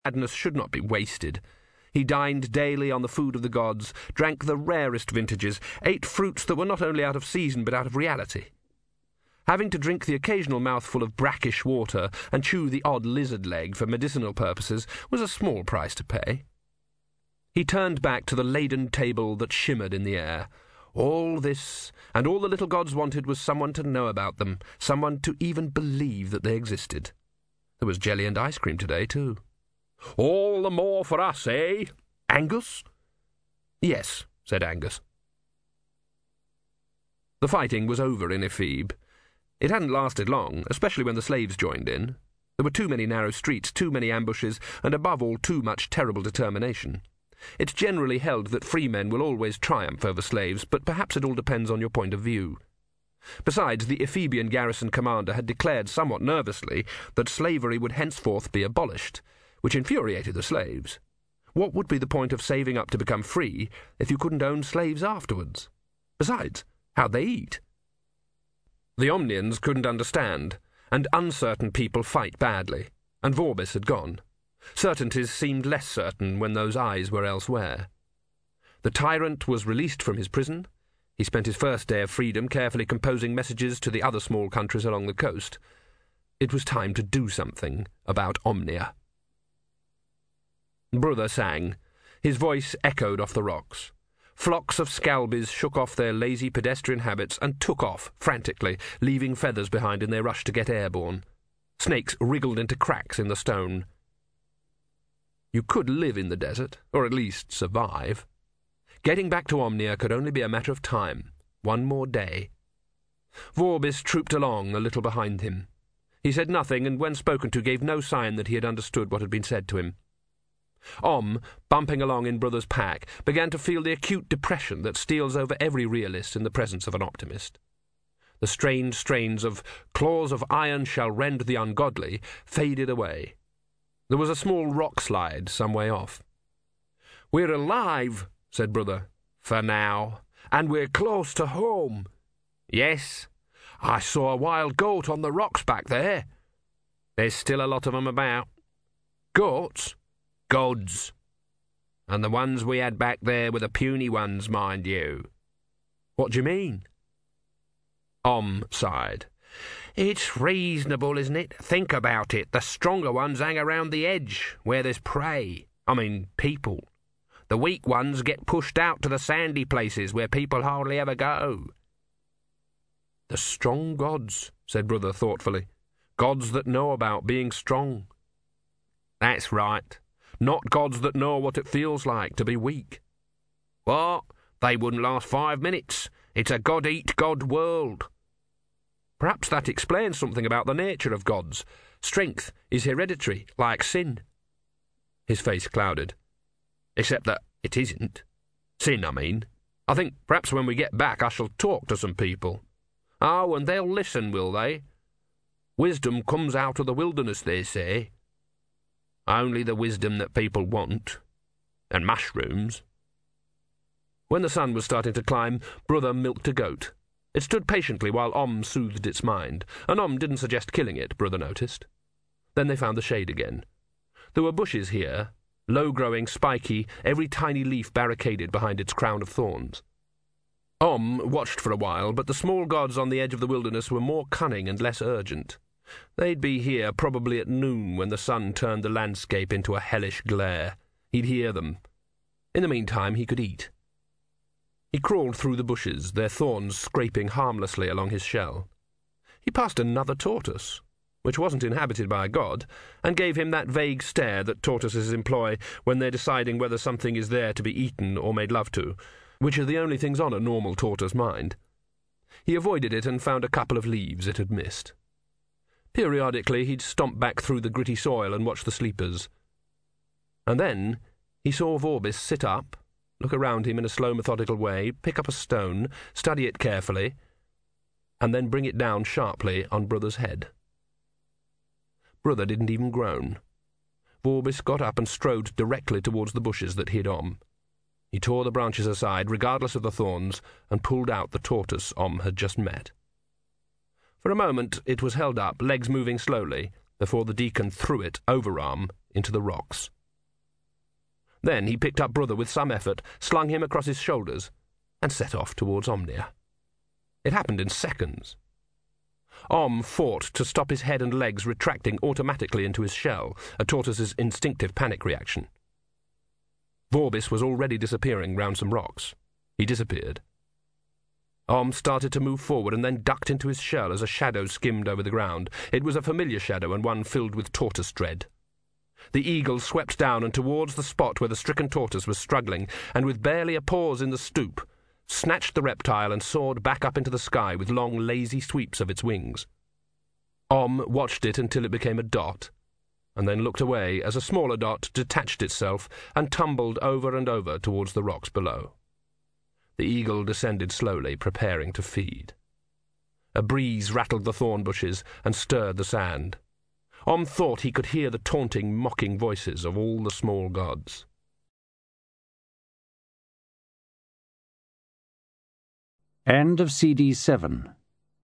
Madness should not be wasted. He dined daily on the food of the gods, drank the rarest vintages, ate fruits that were not only out of season but out of reality. Having to drink the occasional mouthful of brackish water and chew the odd lizard leg for medicinal purposes was a small price to pay. He turned back to the laden table that shimmered in the air. All this, and all the little gods wanted, was someone to know about them, someone to even believe that they existed. There was jelly and ice cream today, too. "All the more for us, eh, Angus?" "Yes," said Angus. The fighting was over in Ephebe. It hadn't lasted long, especially when the slaves joined in. There were too many narrow streets, too many ambushes, and above all too much terrible determination. It's generally held that free men will always triumph over slaves, but perhaps it all depends on your point of view. Besides, the Ephebian garrison commander had declared somewhat nervously that slavery would henceforth be abolished, which infuriated the slaves. What would be the point of saving up to become free if you couldn't own slaves afterwards? Besides, how'd they eat? The Omnians couldn't understand, and uncertain people fight badly, and Vorbis had gone. Certainties seemed less certain when those eyes were elsewhere. The tyrant was released from his prison. He spent his first day of freedom carefully composing messages to the other small countries along the coast. It was time to do something about Omnia. Brother sang. His voice echoed off the rocks. Flocks of scalbies shook off their lazy pedestrian habits and took off frantically, leaving feathers behind in their rush to get airborne. Snakes wriggled into cracks in the stone. You could live in the desert, or at least survive. Getting back to Omnia could only be a matter of time. One more day. Vorbis trooped along a little behind him. He said nothing, and when spoken to gave no sign that he had understood what had been said to him. Bumping along in Brother's pack, began to feel the acute depression that steals over every realist in the presence of an optimist. The strange strains of "claws of iron shall rend the ungodly" faded away. There was a small rock slide some way off. "We're alive," said Brother, "for now, and we're close to home. Yes, I saw a wild goat on the rocks back there. There's still a lot of 'em about. Goats? Gods. And the ones we had back there were the puny ones, mind you." "What do you mean?" Sighed. "It's reasonable, isn't it? Think about it. The stronger ones hang around the edge, where there's prey. People. The weak ones get pushed out to the sandy places where people hardly ever go." "The strong gods," said Brother thoughtfully. "Gods that know about being strong." "That's right. Not gods that know what it feels like to be weak." "What? They wouldn't last 5 minutes. It's a God-eat-God world." "Perhaps that explains something about the nature of gods. Strength is hereditary, like sin." His face clouded. "Except that it isn't. Sin, I mean. I think perhaps when we get back I shall talk to some people." "Oh, and they'll listen, will they?" "Wisdom comes out of the wilderness, they say." "Only the wisdom that people want. And mushrooms." When the sun was starting to climb, Brother milked a goat. It stood patiently while soothed its mind, and didn't suggest killing it, Brother noticed. Then they found the shade again. There were bushes here, low-growing, spiky, every tiny leaf barricaded behind its crown of thorns. Watched for a while, but the small gods on the edge of the wilderness were more cunning and less urgent. They'd be here probably at noon when the sun turned the landscape into a hellish glare. He'd hear them. In the meantime, he could eat. He crawled through the bushes, their thorns scraping harmlessly along his shell. He passed another tortoise, which wasn't inhabited by a god, and gave him that vague stare that tortoises employ when they're deciding whether something is there to be eaten or made love to, which are the only things on a normal tortoise mind. He avoided it and found a couple of leaves it had missed. Periodically he'd stomp back through the gritty soil and watch the sleepers. And then he saw Vorbis sit up, look around him in a slow, methodical way, pick up a stone, study it carefully, and then bring it down sharply on Brother's head. Brother didn't even groan. Vorbis got up and strode directly towards the bushes that hid He tore the branches aside, regardless of the thorns, and pulled out the tortoise had just met. For a moment it was held up, legs moving slowly, before the deacon threw it, overarm, into the rocks. Then he picked up Brother with some effort, slung him across his shoulders, and set off towards Omnia. It happened in seconds. Fought to stop his head and legs retracting automatically into his shell, a tortoise's instinctive panic reaction. Vorbis was already disappearing round some rocks. He disappeared. Started to move forward and then ducked into his shell as a shadow skimmed over the ground. It was a familiar shadow and one filled with tortoise dread. The eagle swept down and towards the spot where the stricken tortoise was struggling, and with barely a pause in the stoop, snatched the reptile and soared back up into the sky with long, lazy sweeps of its wings. Watched it until it became a dot, and then looked away as a smaller dot detached itself and tumbled over and over towards the rocks below. The eagle descended slowly, preparing to feed. A breeze rattled the thorn bushes and stirred the sand. Thought he could hear the taunting, mocking voices of all the small gods. End of CD 7.